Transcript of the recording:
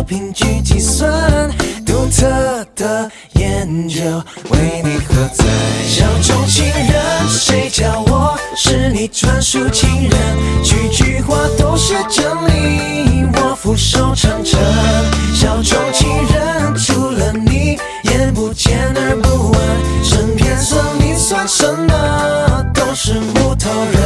凭据计算，独特的研究为你喝彩。小众情人，谁叫我是你专属情人？句句话都是真理，我俯首称臣。小众情人，除了你，眼不见而不闻，身边算你算什么？都是木头人。